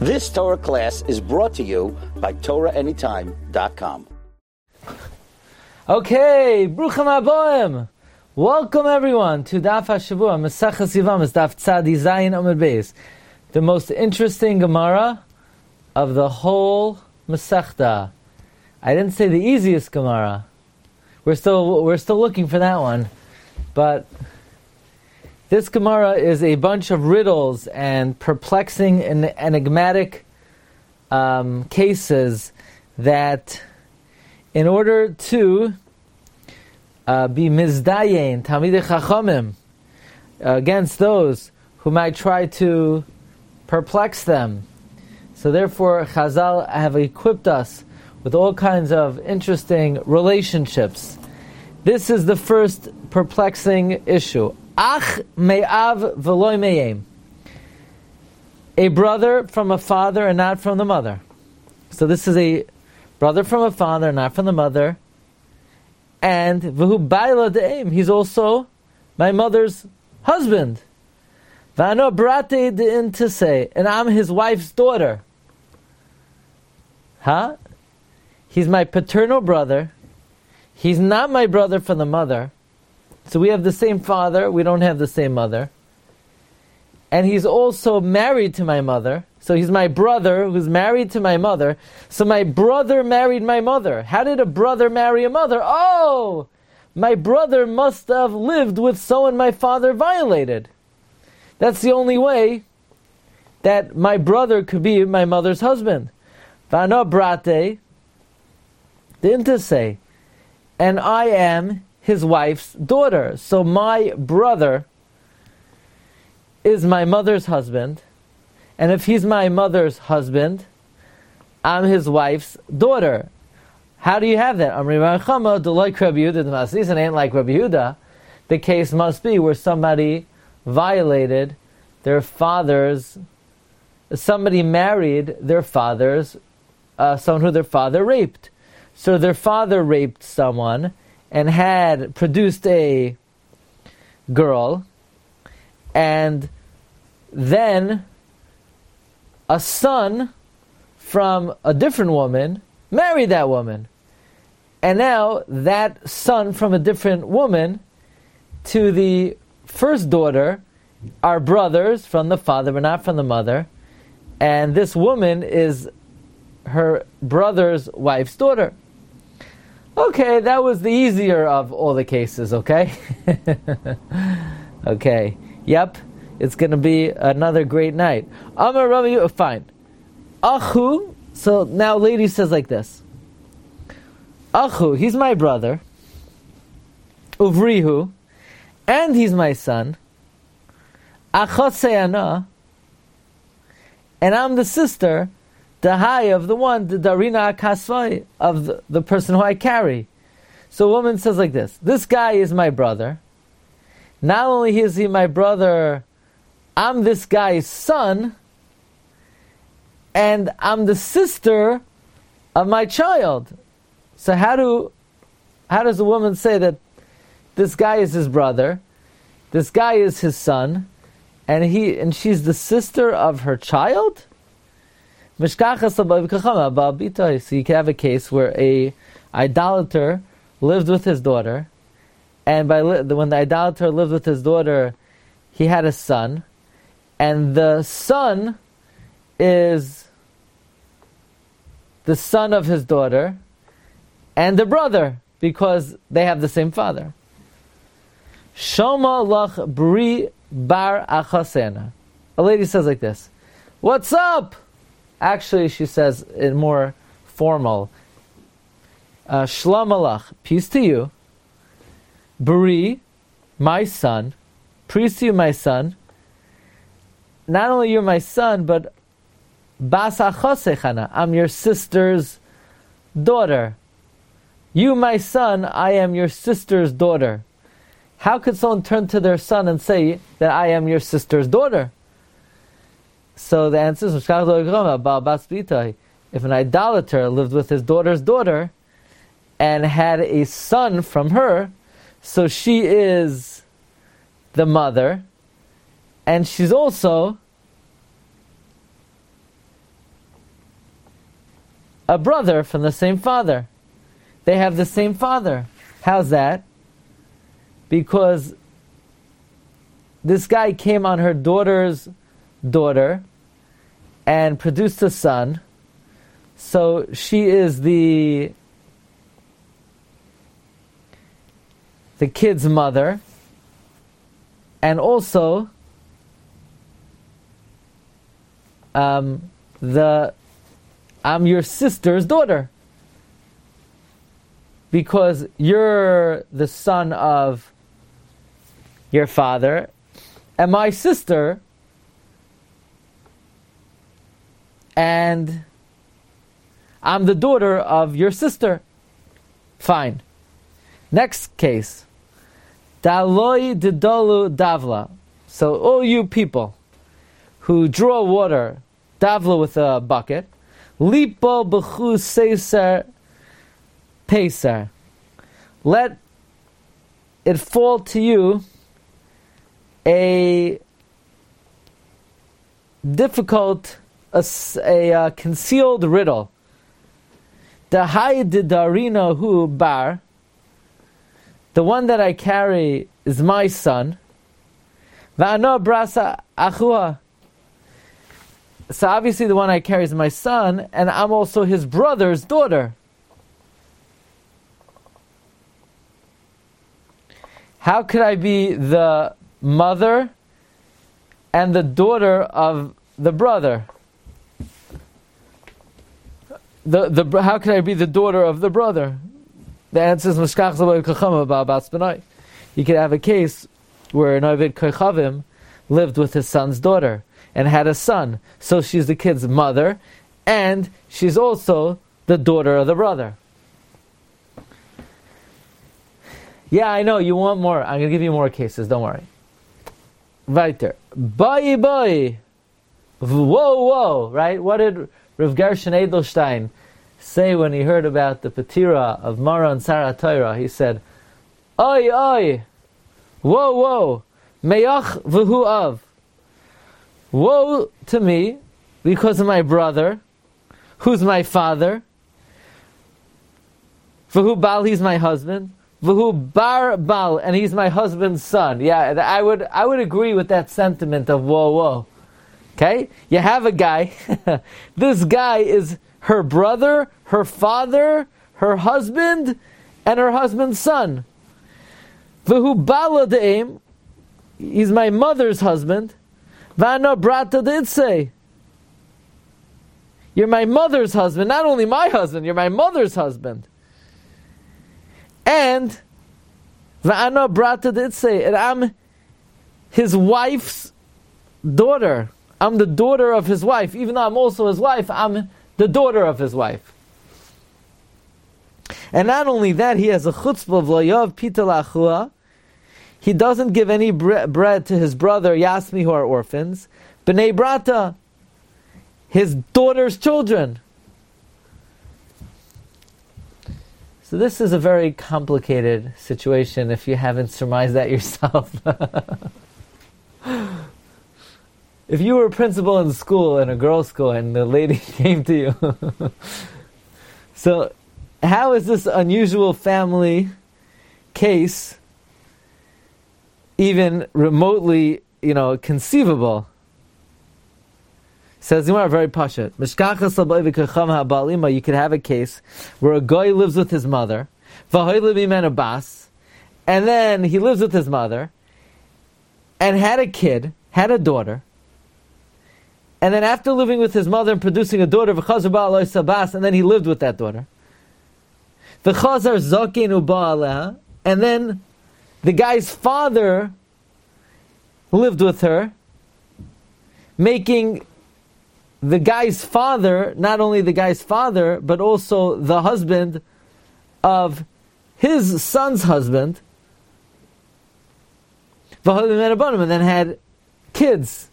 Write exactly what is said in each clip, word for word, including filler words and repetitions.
This Torah class is brought to you by Torah Anytime dot com. Okay, Bruchim Aboim. Welcome everyone to Daf HaShavua, Maseches Yevamos, Daf Tzadi Zayin Amud Beis, the most interesting Gemara of the whole Masechta. I didn't say the easiest Gemara. We're still we're still looking for that one, but this Gemara is a bunch of riddles and perplexing and enigmatic um, cases that, in order to uh, be mizdayin, Talmidei Chachamim, against those who might try to perplex them. So therefore, Chazal have equipped us with all kinds of interesting relationships. This is the first perplexing issue. Ach me'av v'loy me'em. A brother from a father and not from the mother. So this is a brother from a father and not from the mother. And v'hu ba'ila de'em. He's also my mother's husband. V'ano brate de'in tisei. And I'm his wife's daughter. Huh? He's my paternal brother. He's not my brother from the mother. So we have the same father, we don't have the same mother. And he's also married to my mother. So he's my brother who's married to my mother. So my brother married my mother. How did a brother marry a mother? Oh! My brother must have lived with someone my father violated. That's the only way that my brother could be my mother's husband. V'ano brate, didn't say. And I am his wife's daughter. So my brother is my mother's husband. And if he's my mother's husband, I'm his wife's daughter. How do you have that? Amri Chama, Deloik Rabbi Yehuda, the Maslisan ain't like Rabbi Yehuda. The case must be where somebody violated their father's, somebody married their father's, uh, someone who their father raped. So their father raped someone and had produced a girl, and then a son from a different woman married that woman. And now that son from a different woman to the first daughter are brothers from the father but not from the mother, and this woman is her brother's wife's daughter. Okay, that was the easier of all the cases, okay? Okay, yep, it's going to be another great night. Amar Rabbi, fine. Achu, so now lady says like this. Achu, he's my brother. Uvrihu, and he's my son. Achot and I'm the sister, the high of the one, the darina kasvai, of the, the person who I carry. So a woman says like this, this guy is my brother. Not only is he my brother, I'm this guy's son, and I'm the sister of my child. So how do how does a woman say that this guy is his brother, this guy is his son, and he and she's the sister of her child? So you can have a case where a idolater lived with his daughter, and by li- when the idolater lived with his daughter, he had a son, and the son is the son of his daughter, and the brother, because they have the same father. Shoma lach bri bar achasena. A lady says like this, what's up? Actually, she says in more formal, uh, Shalom alach, peace to you. Bri, my son, peace to you, my son. Not only you're my son, but bas achosechana, I'm your sister's daughter. You, my son, I am your sister's daughter. How could someone turn to their son and say that I am your sister's daughter? So the answer is, if an idolater lived with his daughter's daughter and had a son from her, so she is the mother, and she's also a brother from the same father. They have the same father. How's that? Because this guy came on her daughter's daughter and produced a son. So she is the the kid's mother, and also um, the I'm your sister's daughter, because you're the son of your father, and my sister, and I'm the daughter of your sister. Fine. Next case. Daloi didolu davla. So all you people who draw water, davla with a bucket, lipo b'chu seiser peser. Let it fall to you a difficult, a, a, a concealed riddle. Dahai didarina hu bar. The one that I carry is my son. Va'ano brasa achua. So obviously the one I carry is my son, and I'm also his brother's daughter. How could I be the mother and the daughter of the brother? The the how could I be the daughter of the brother? The answer is Mishkach Zabai Kachavim Ba'abatz B'nai. You could have a case where an Ovid Kachavim lived with his son's daughter and had a son. So she's the kid's mother, and she's also the daughter of the brother. Yeah, I know, you want more. I'm going to give you more cases, don't worry. Weiter. Boi boi. Whoa, whoa, right? What did Rav Gershon Edelstein say when he heard about the Patira of Mara and Sarah Torah? He said, Oi, oi, whoa, whoa, meyach v'hu av. Woe to me, because of my brother, who's my father. V'hu bal, he's my husband. V'hu bar bal, and he's my husband's son. Yeah, I would, I would agree with that sentiment of whoa, whoa. Okay? You have a guy. This guy is her brother, her father, her husband, and her husband's son. V'hu bala de'im, he's my mother's husband. V'ano brata de'itse. You're my mother's husband, not only my husband, you're my mother's husband. And v'ano brata de'itse, and I'm his wife's daughter. I'm the daughter of his wife. Even though I'm also his wife, I'm the daughter of his wife. And not only that, he has a chutzpah of loyav pita lachua. He doesn't give any bre- bread to his brother Yasmi, who are orphans. B'nei brata, his daughter's children. So this is a very complicated situation if you haven't surmised that yourself. If you were a principal in school, in a girls' school, and the lady came to you. So, how is this unusual family case even remotely, you know, conceivable? Says Gemara, very pashat. You could have a case where a guy lives with his mother, and then he lives with his mother, and had a kid, had a daughter, and then after living with his mother and producing a daughter, and then he lived with that daughter. And then the guy's father lived with her, making the guy's father, not only the guy's father, but also the husband of his son's husband, and then had kids.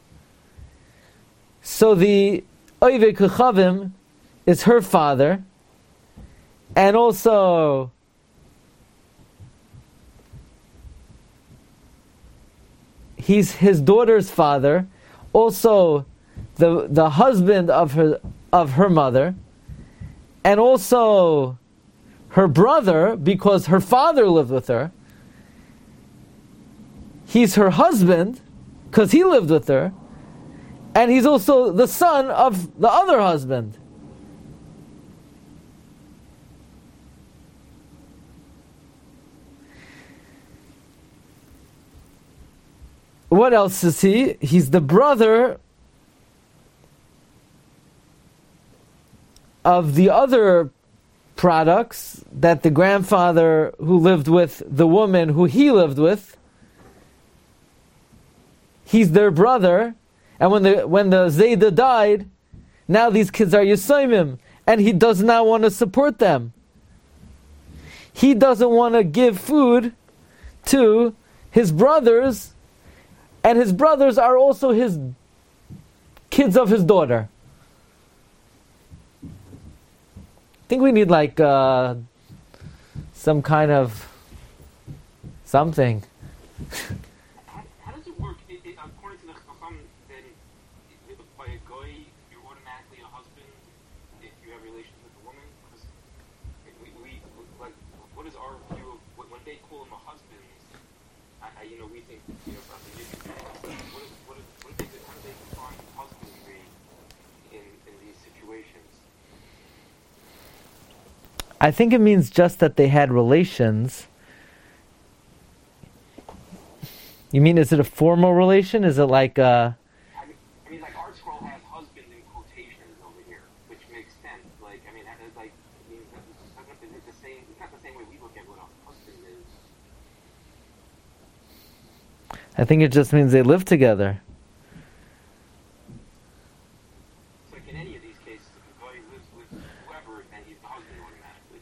So the Oivei Kachavim is her father, and also he's his daughter's father, also the the husband of her of her mother, and also her brother, because her father lived with her. He's her husband, because he lived with her, and he's also the son of the other husband. What else is he? He's the brother of the other products that the grandfather who lived with the woman who he lived with, he's their brother, and when the when the Zayda died, now these kids are Yisayimim, and he does not want to support them. He doesn't want to give food to his brothers, and his brothers are also his kids of his daughter. I think we need like uh, some kind of something. How, how does it work? It, it, according to the Chacham, then by a guy, you're automatically a husband if you have relations with a woman? Because we, we, like, what is our view of when they call him a husband? I, I, you know, we think, you know, about the issue. What is, what is, what is they, how do they define husbandry in in these situations? I think it means just that they had relations. You mean, is it a formal relation? Is it like a... I mean, I mean, like, our scroll has husband in quotations over here, which makes sense. Like, I mean, it's like, I mean, it's the same, it's not the same way we look at what a husband is. I think it just means they live together. It's like in any of these cases, if a guy lives with whoever, then he's the husband automatically.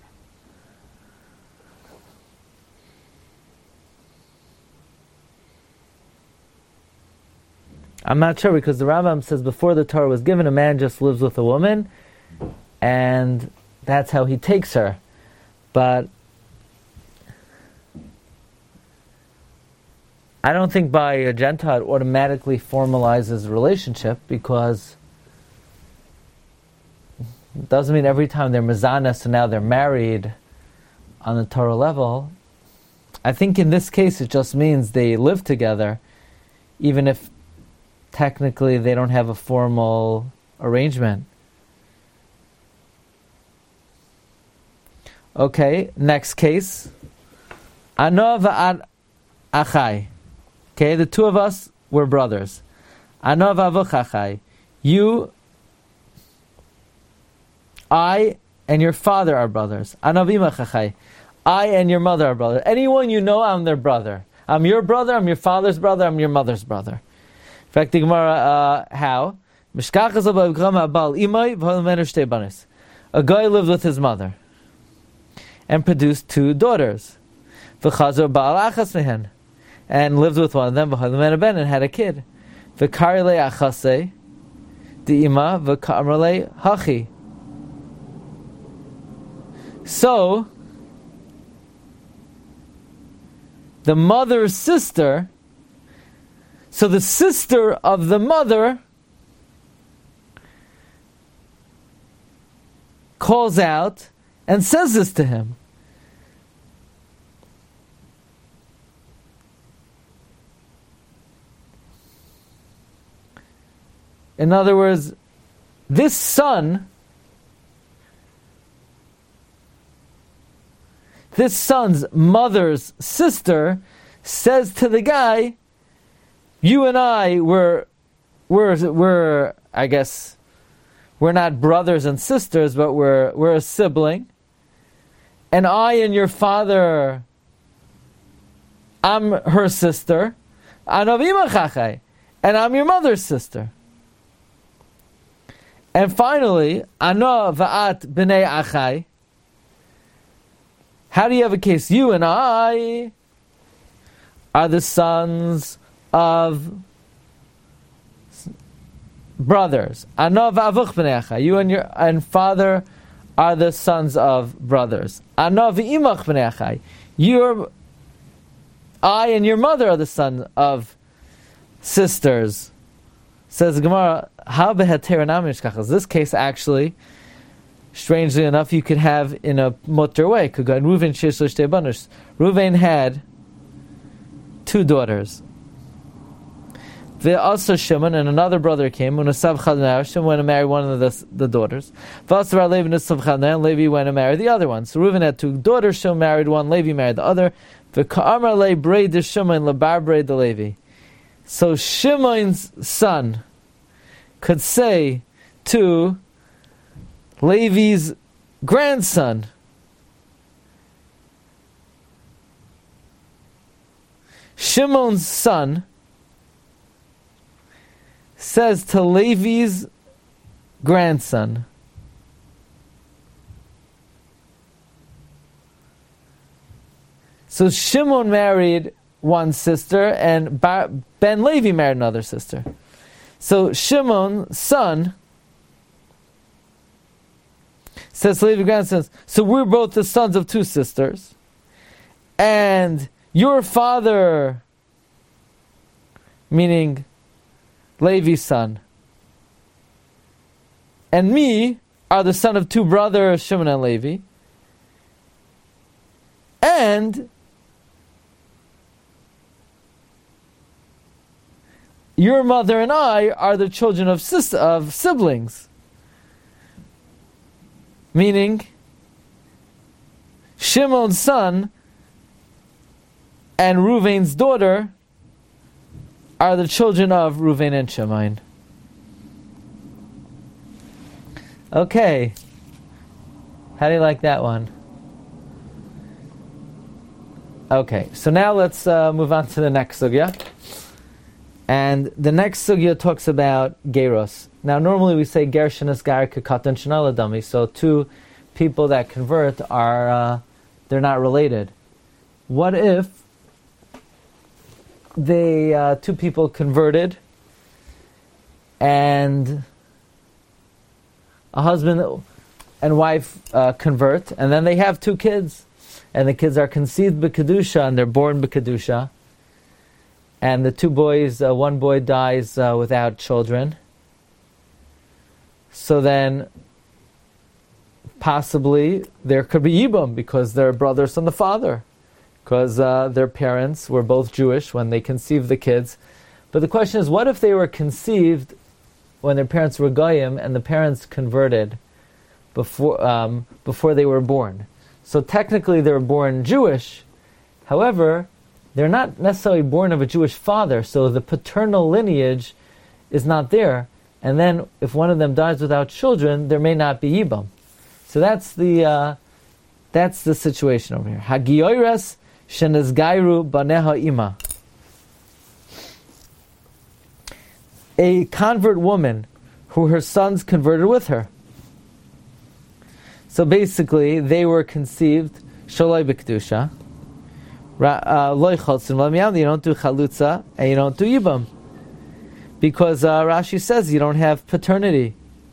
I'm not sure, because the Rambam says before the Torah was given, a man just lives with a woman, and that's how he takes her. But I don't think by a Gentile it automatically formalizes a relationship, because it doesn't mean every time they're mezana, so now they're married on the Torah level. I think in this case it just means they live together, even if technically they don't have a formal arrangement. Okay, next case. Ana va'ad achai. Okay, the two of us were brothers. Ana va'avuch achai. You, I, and your father are brothers. Ana v'imach achai. I and your mother are brothers. Anyone you know, I'm their brother. I'm your brother, I'm your father's brother, I'm your mother's brother. In fact, the Gemara, uh, how? A guy lived with his mother and produced two daughters. And lived with one of them and had a kid. So, the mother's sister, so the sister of the mother calls out and says this to him. In other words, this son, this son's mother's sister says to the guy, you and I were, we're, we're, I guess, we're not brothers and sisters, but we're, we're a sibling. And I and your father, I'm her sister. And I'm your mother's sister. And finally, Ana va'at b'nei achai. How do you have a case? You and I are the sons of brothers. Ana v'avuch b'nei achai. You and your and father are the sons of brothers. Ana v'imach b'nei achai. Your I and your mother are the sons of sisters. Says the Gemara, how beheter nami mishkachas? This case actually strangely enough, you could have in a mutter way. Could go in Reuven shesh lo shtei banos. Reuven had two daughters. The also Shimon and another brother came. When Shimon went to marry one of the, the daughters. And Levi went to marry the other one. So Reuven had two daughters. Shimon married one. Levi married the other. So Shimon's son could say to Levi's grandson, Shimon's son says to Levi's grandson, so Shimon married one sister and Bar- Ben Levi married another sister. So Shimon's son says to Levi's grandson, so we're both the sons of two sisters, and your father, meaning Levi's son, and me are the son of two brothers, Shimon and Levi, and your mother and I are the children of sis- of siblings. Meaning, Shimon's son and Reuven's daughter are the children of Reuven and Shimon. Okay. How do you like that one? Okay, so now let's uh, move on to the next sugya. And the next sugya talks about Geros. Now, normally we say Ger shenesgar kekatan shenala dami. So two people that convert are, uh, they're not related. What if they, uh, two people converted and a husband and wife uh, convert, and then they have two kids, and the kids are conceived b'kedusha and they're born b'kedusha, and the two boys, uh, one boy dies uh, without children. So then, possibly there could be yibum because they're brothers from the father, because uh, their parents were both Jewish when they conceived the kids. But the question is, what if they were conceived when their parents were goyim and the parents converted before um, before they were born? So technically they were born Jewish. However, they're not necessarily born of a Jewish father, so the paternal lineage is not there. And then if one of them dies without children, there may not be yibum. So that's the uh, that's the situation over here. Hagioires shenezgairu baneha ima. A convert woman who her sons converted with her. So basically, they were conceived sholai b'kedusha. Loy cholzim lamiyam. You don't do chalutza and you don't do yibam, because uh, Rashi says you don't have paternity.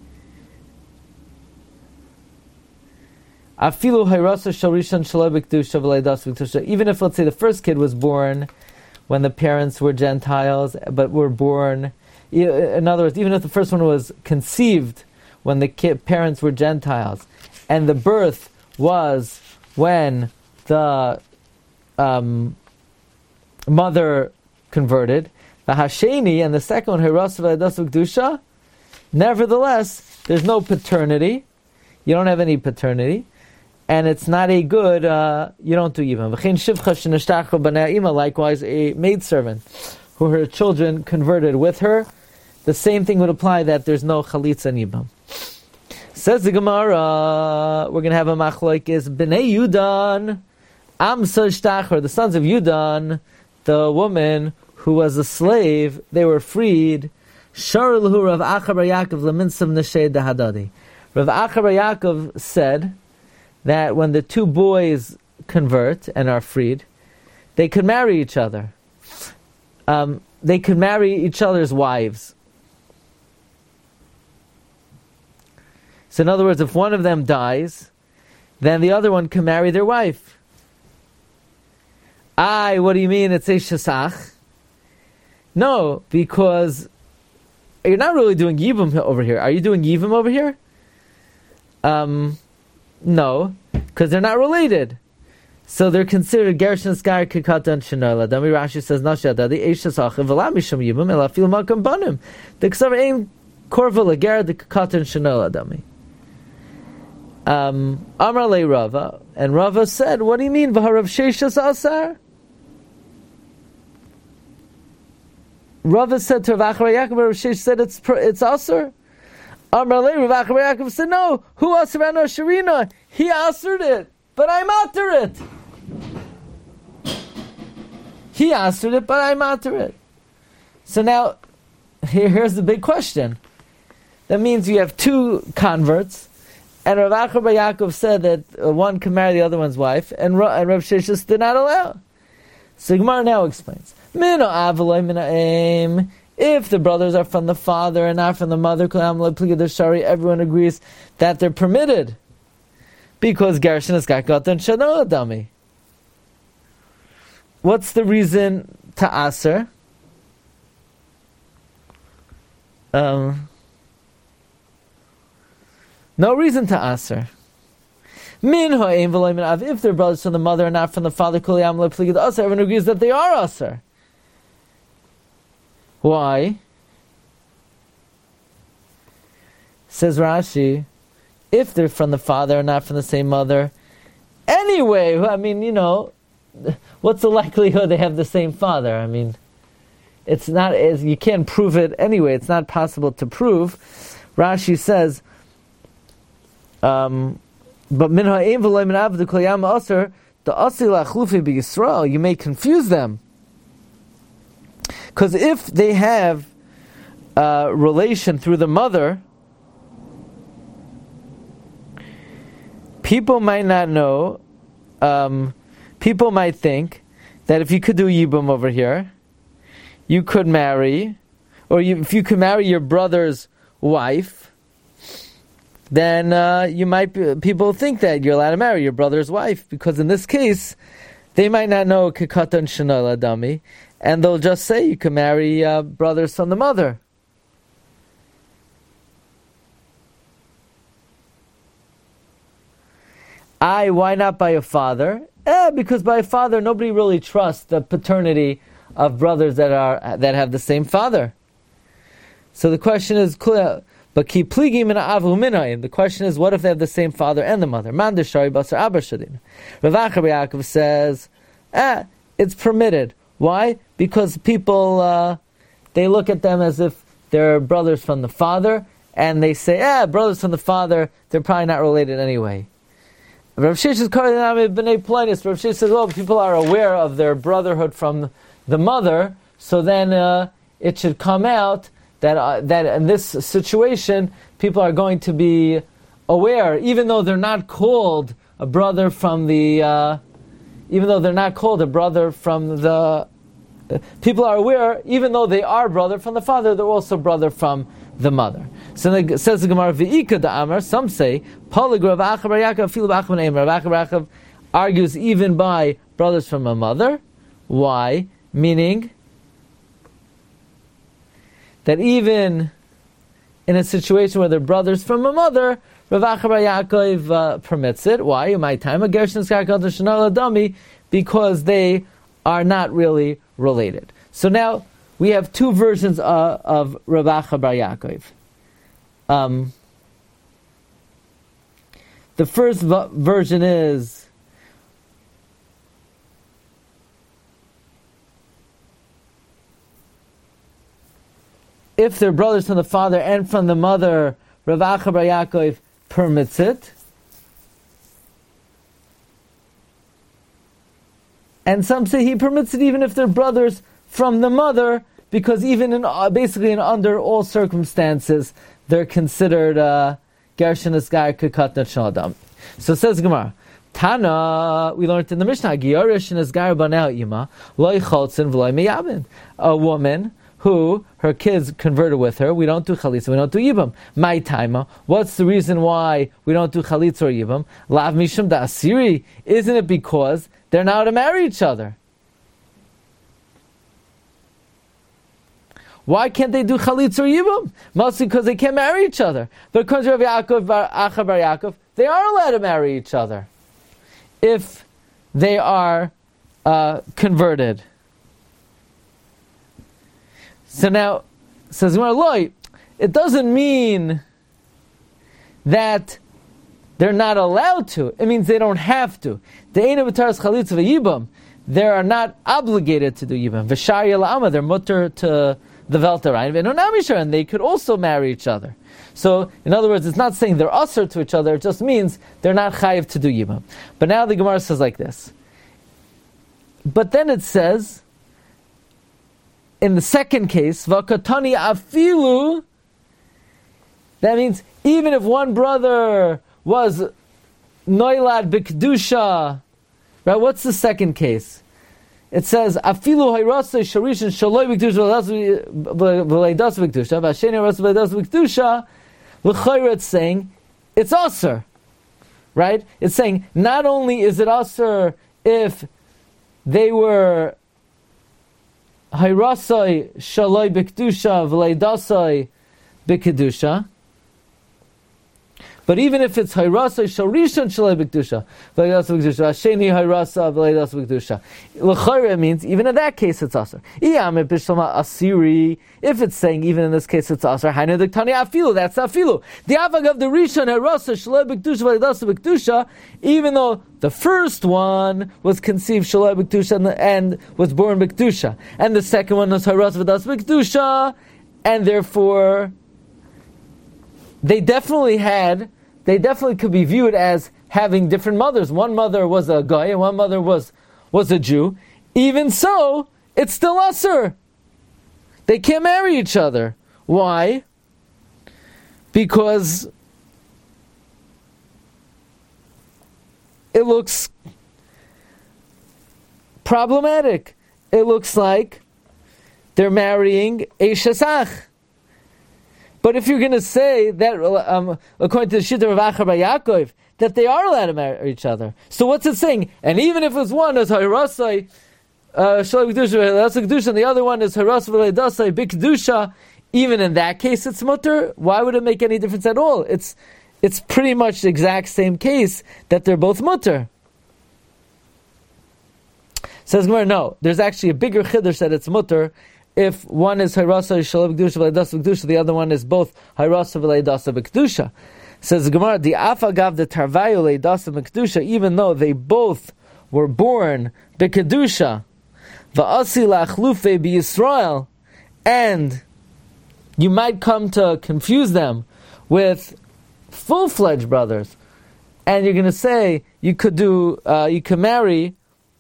Afilu hayrasa shalrishan sholai b'kedusha v'leidas b'kedusha. Even if, let's say, the first kid was born when the parents were Gentiles, but were born. In other words, even if the first one was conceived when the kid, parents were Gentiles, and the birth was when the um, mother converted, the Hasheni and the second one, Hirasva Adasu Kedusha, nevertheless, there's no paternity. You don't have any paternity, and it's not a good. Uh, you don't do even. Likewise, a maidservant who her children converted with her. The same thing would apply, that there's no chalitza nibam. Says the Gemara, we're going to have a machlokes b'nei Yudan, Amsa Shtachar, the sons of Yudan, the woman who was a slave, they were freed. Shar lahu Rav Acha bar Yaakov leminsav neshei dahadadi. Rav Acha bar Yaakov said that when the two boys convert and are freed, they could marry each other. Um, they could marry each other's wives. So in other words, if one of them dies, then the other one can marry their wife. Aye, what do you mean it's a shasach? No, because you're not really doing yibum over here. Are you doing yibum over here? Um, no, because they're not related. So they're considered Gershon Skar Kikatan Shanola. Dami Rashi says Nashada the Eishas Achiv Velamisham Yibum Elafil Makam Banim. The Ksav Aim Korva Lager the Kikatan Shanola Dami. Um, Amar Le Rava, and Rava said, "What do you mean V'harav Sheishas Asar?" Rava said to Rav Achar Yaakov, Rav Sheish said it's it's Asar. Amar Le Rav Achar Yaakov said, "No, who Asar Ano Sharina? He Asared it, but I matter it." He answered it, but I matter it. So now, here, here's the big question. That means you have two converts, and Rav Achar bar Yaakov said that uh, one can marry the other one's wife, and, Ra- and Rav Sheshis did not allow. So Gemara now explains. Mino avaloi mina aim. If the brothers are from the father and not from the mother, everyone agrees that they're permitted. Because Gershon has got gotten shano dami. What's the reason to aser? Um, no reason to aser. Min ha'im v'loy min av. If they're brothers from the mother and not from the father, everyone agrees that they are aser. Why? Says Rashi, if they're from the father and not from the same mother, anyway, I mean, you know, what's the likelihood they have the same father? I mean, it's not as you can't prove it anyway. It's not possible to prove. Rashi says, um, but min ha'im v'loy min av the koyam aser the asi lachlufi b'Yisrael. You may confuse them because if they have uh, relation through the mother, people might not know. Um, People might think that if you could do Yibum over here, you could marry, or you, if you could marry your brother's wife, then uh, you might be, people think that you're allowed to marry your brother's wife, because in this case, they might not know Kikatan Shanola Dami, and they'll just say you can marry uh, brothers from the mother. I, why not by a father? Eh, because by a father, nobody really trusts the paternity of brothers that are that have the same father. So the question is clear. But keep pligim in avu minayim. The question is, what if they have the same father and the mother? Man deshari basar abba shadin. Rav Achar bar Yaakov says, eh, it's permitted. Why? Because people uh, they look at them as if they're brothers from the father, and they say, eh, brothers from the father, they're probably not related anyway. Rav Sheish is calling them b'nei Plinius. Rav Sheish says, well, people are aware of their brotherhood from the mother, so then uh, it should come out that uh, that in this situation, people are going to be aware, even though they're not called a brother from the, uh, even though they're not called a brother from the, uh, people are aware, even though they are brother from the father, they're also brother from the mother. So it says the Gemara, V'ika da Amar, some say, Polig Rav Achar bar Yaakov, Fil B'achman Eimer. Rav Achar bar Yaakov argues even by brothers from a mother. Why? Meaning that even in a situation where they're brothers from a mother, Rav Achar bar Yaakov uh, permits it. Why? In my time, because they are not really related. So now we have two versions uh, of Rav Achar bar Yaakov. Um, the first v- version is if they're brothers from the father and from the mother, Rav Achar bar Yaakov permits it. And some say he permits it even if they're brothers from the mother, because even in uh, basically in under all circumstances, they're considered Gershon Esgar Kikatna Shadam. So says Gemara, Tana, we learned in the Mishnah, Gershon Esgar Banel Ima, Loi Cholzin V'loi Meyabin. A woman who her kids converted with her, we don't do chalitza, we don't do yibam. My taima, what's the reason why we don't do chalitza or yibam? Lav mishum da asiri, isn't it because they're not to marry each other? Why can't they do chalitz or yibum? Mostly because they can't marry each other. But according to Rav Yaakov bar Acha bar Yaakov, they are allowed to marry each other if they are uh, converted. So now, says Gemara, Loi, it doesn't mean that they're not allowed to. It means they don't have to. The Eina B'taras Chalitz v'Yibam, they are not obligated to do Yibam. V'Shar Yela'ama, they're mutter to the Veltarayin. V'Enonamishar, and they could also marry each other. So, in other words, it's not saying they're usher to each other, it just means they're not chayiv to do Yibam. But now the Gemara says like this. But then it says, in the second case, V'Katani Afilu, that means even if one brother was Noilad B'Kedusha, right? What's the second case? It says Afilu Hayrasa Sharishan Shaloi B'Kedusha V'Leidas B'Kedusha V'Asheni Hayrasa V'Leidas B'Kedusha. L'chayra, it's saying it's aser, right? It's saying not only is it aser if they were Hayrasa Shaloi B'Kedusha V'Leidasai B'Kedusha, but even if it's Hayrasa Sharishon Shalei B'Kedusha, V'Leidas B'Kedusha, Hasheni Hayrasa V'Leidas B'Kedusha, L'chayra means even in that case it's aser. Iyame B'Shlama Asiri, if it's saying even in this case it's aser, Hainu D'Ktani Afilu, that's Afilu. The Avag of the Rishon Hayrasa Shalei B'Kedusha V'Leidas B'Kedusha, even though the first one was conceived Shalei B'Kedusha and, and was born B'Kedusha, and the second one was Hayrasa V'Leidas B'Kedusha, and therefore they definitely had, they definitely could be viewed as having different mothers. One mother was a guy and one mother was, was a Jew. Even so, it's still usher. They can't marry each other. Why? Because it looks problematic. It looks like they're marrying a shesach. But if you're going to say that, um, according to the Shita of Acha bar Yaakov, that they are allowed to marry each other, so what's it saying? And even if it's one is Hayrasai Shalei B'Kedusha, and the other one is Hayrasai V'Leidasai B'Kedusha, even in that case it's mutter. Why would it make any difference at all? It's it's pretty much the exact same case that they're both mutter. Says Gemara, no, there's actually a bigger chiddush that it's mutter. If one is Hayrasa Shalei B'Kedusha V'Leidas B'Kedusha, the other one is both Hayrasa V'Leidas B'Kedusha. Says Gemara, the Afagav the Tarvayu Leidas B'Kedusha, even though they both were born B'Kedusha, V'Asi La'achlufe B'Yisrael, and you might come to confuse them with full-fledged brothers, and you're going to say you could do, uh, you could marry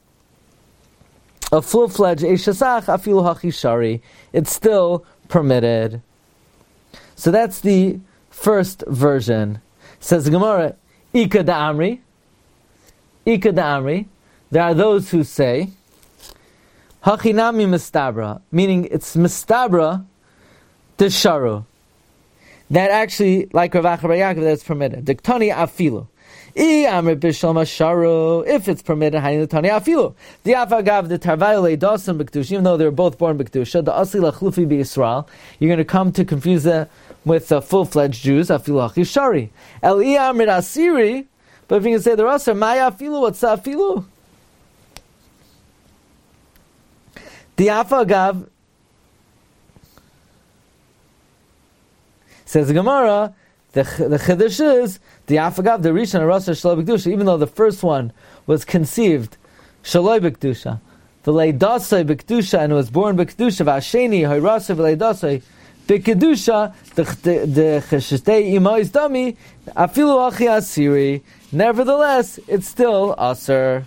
a full-fledged Eishasach Afilu Hachishari, it's still permitted. So that's the first version. Says the Gemara, Ika Da'amri, Ika Da'amri, there are those who say, Hachinami Mistabra, meaning it's Mistabra Desharu. That actually, like Rav Acha bar Yaakov, that's permitted. Diktani Afilu. If it's permitted, the Afagav the Tarvayu Leidasim B'Kedusha, even though they're both born B'Kedusha, the Asi Lachlufi B'Yisrael, you're going to come to confuse them with uh, full-fledged Jews. Afilu Hachishari. El Iyamid Asiri, but if you can say the Rasa, Maya Afilu, what's Afilu? The Afagav says the Gemara. The the chiddush is the Afagav the Rishon Hayrasa Shaloi B'Kedusha, even though the first one was conceived Shaloi B'Kedusha, the Leidasai B'Kedusha, and was born B'Kedusha, V'Asheni Hayrasa V'Leidasai B'Kedusha, the the Cheshtei Imois Dami Afilu Achi Asiri. Nevertheless, it's still aser.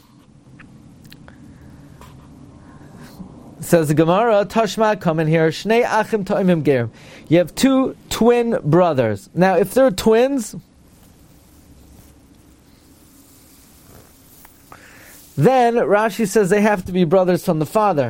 Says the Gemara, Tashma, come in here. Shnei achim ta'imim gerim. You have two twin brothers. Now, if they're twins, then Rashi says they have to be brothers from the father.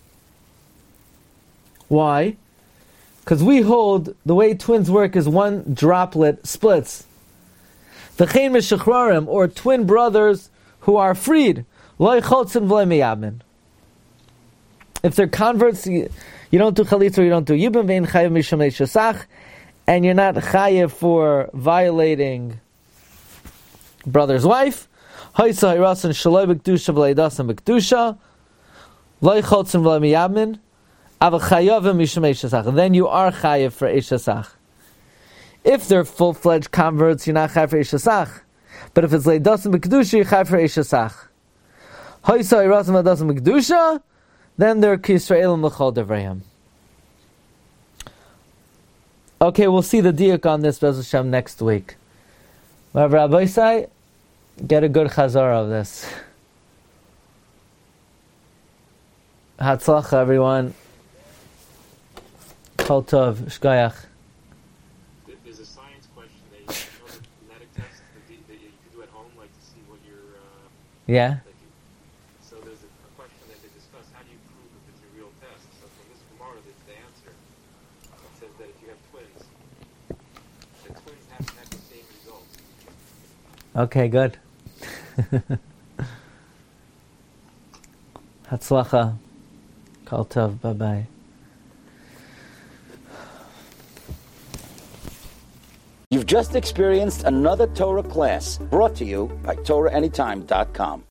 Why? Because we hold the way twins work is one droplet splits. V'chein mishacharim, or twin brothers who are freed. Lo yichotzin v'lo miyabmin. If they're converts, you, You don't do chalitza, you don't do yibum, vein chayav mishum eishasach, and you're not chayav for violating brother's wife. Haisa hirasan shaloi b'kedusha v'leidasan b'kedusha, loy chotzim v'loy miyabmin, aval chayavim mishum eishasach. Then you are chayav for eishasach. If they're full-fledged converts, you're not chayav for eishasach. But if it's leidasan b'kedusha, you're chayav for eishasach. Haisa hirasan v'leidasan b'kedusha, then they're Kisraelim l'chol devrayim. Okay, we'll see the diuk on this Be'ez Hashem next week. Rabbi Rabbi Isai, get a good chazara of this. Hatzlacha, everyone. Kol tov, shkoyach. There's a science question that you know the genetic test that you can do at home, like to see what your uh, Yeah. like you, so there's a, a question that they discuss. How do you prove if it's a real test? So from this Gemara, that's the answer. It says that if you have twins, the twins have to have the same results. Okay, good. Hatzlacha. Kol tov, bye-bye. You've just experienced another Torah class brought to you by Torah Anytime dot com.